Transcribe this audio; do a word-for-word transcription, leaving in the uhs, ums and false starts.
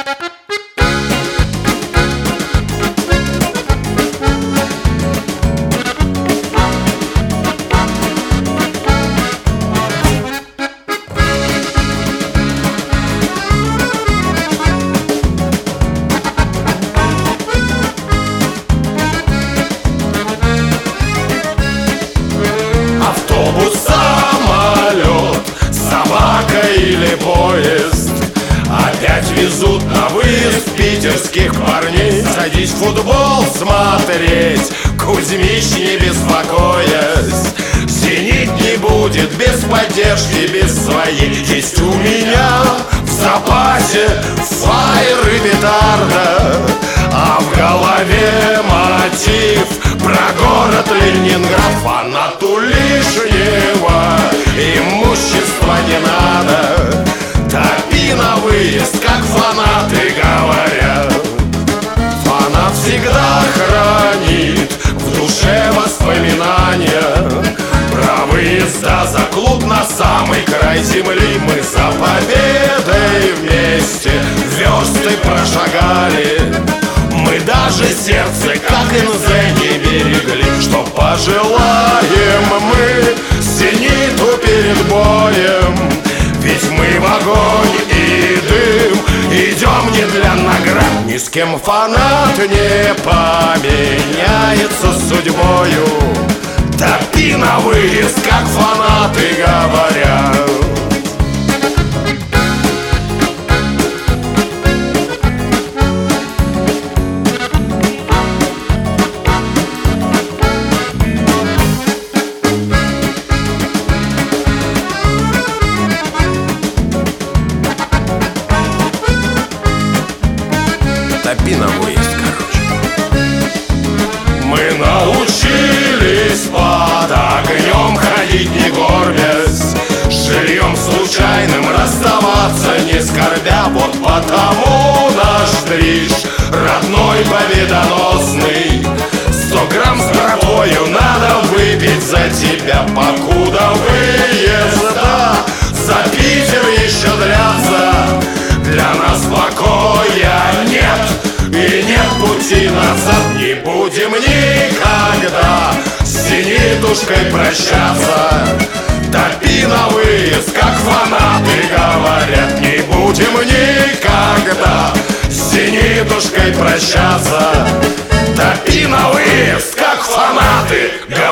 Автобус, самолет, собака или поезд опять везут на выезд питерских парней. Садись в футбол смотреть, Кузьмич, не беспокоясь. Зенит не будет без поддержки, без своей. Есть у меня в запасе фаер и петарда, а в голове мотив про город Ленинград. Фанату лишнего имущества не надо, топи на выезд, как фанаты говорят. Фанат всегда хранит в душе воспоминания про выезда за клуб на самый край земли. Мы за победой вместе версты прошагали, мы даже сердце, как инзе, не берегли. Что пожелаем мы зениту перед боем, ведь мы в огонь и дым идем не для наград. Ни с кем фанат не поменяется судьбою, топи на выезд, как фанаты говорят. Топи на выезд, короче. Мы научились под огнем ходить не горбясь, с жильем случайным расставаться не скорбя. Вот потому наш стриж родной победоносный. Сто грамм с травою надо выпить за тебя, покуда выезда за Питер еще длятся. Для нас покоя нет и нет пути назад. Не будем никогда с зенитушкой прощаться, топи на выезд, как фанаты говорят. Не будем никогда с зенитушкой прощаться, топи на выезд, как фанаты говорят.